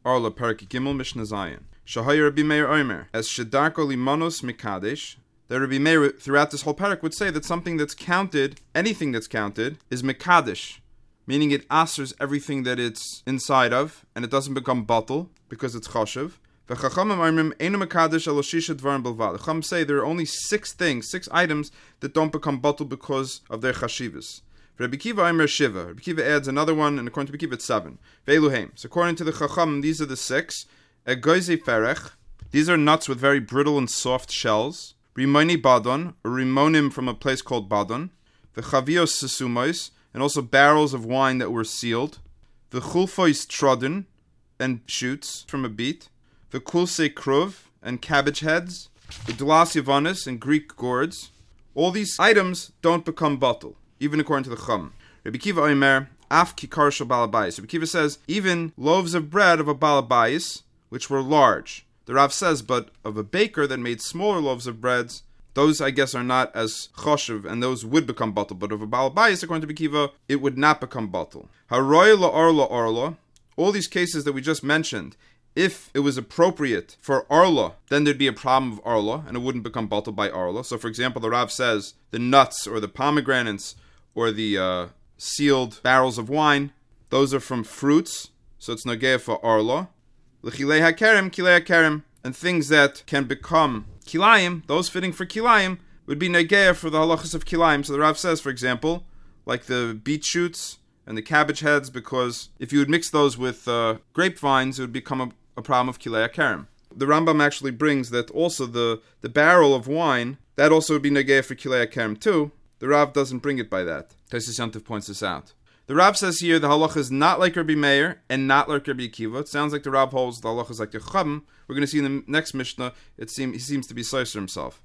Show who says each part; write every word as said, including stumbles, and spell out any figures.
Speaker 1: Arla Parak Gimel Mishnah Zayin. Shahaya Rabbi Meir Omer, as Shedarko Limonos Mikadesh, that Rabbi Meir throughout this whole parak would say that something that's counted, anything that's counted, is Mikadesh, meaning it asers everything that it's inside of, and it doesn't become batal because it's chashav. The Chacham say there are only six things, six items that don't become batal because of their chashivas. Rabbi Kiva Omer Shiva. Rabbi Kiva adds another one, and according to Rabbi Kiva it's seven. Ve'eluhem. So according to the Chacham, these are the six. Egoize ferech. These are nuts with very brittle and soft shells. Rimoni badon, or rimonim from a place called Badon. The chavios sesumois, and also barrels of wine that were sealed. The chulfois trodden, and shoots from a beet. The kulse kruv, and cabbage heads. The dulas yavanis, and Greek gourds. All these items don't become batal, even according to the Chum. Rabbi Kiva Omer, af kikar shel balabayis. Rabbi Kiva says, even loaves of bread of a balabayis, which were large. The Rav says, but of a baker that made smaller loaves of breads, those, I guess, are not as choshev, and those would become batal. But of a balabayis, according to Rabbi Kiva, it would not become batal. Haroy la arla arla. All these cases that we just mentioned, if it was appropriate for arla, then there'd be a problem of arla, and it wouldn't become batal by arla. So, for example, the Rav says the nuts or the pomegranates or the uh, sealed barrels of wine, those are from fruits, so it's nageya for arla. L'chilei hakerem, kilei hakerem, and things that can become kilayim, those fitting for kilayim, would be nageya for the halachas of kilayim. So the Rav says, for example, like the beet shoots and the cabbage heads, because if you would mix those with uh, grapevines, it would become a, a problem of kilei hakerem. The Rambam actually brings that also the, the barrel of wine, that also would be nageya for kilei hakerem too. The Rav doesn't bring it by that. Tosfos Yontif points this out. The Rav says here the halacha is not like Rabbi Meir and not like Rabbi Akiva. It sounds like the Rav holds the halacha is like the Chacham. We're going to see in the next Mishnah, it seem, he seems to be Seiser himself.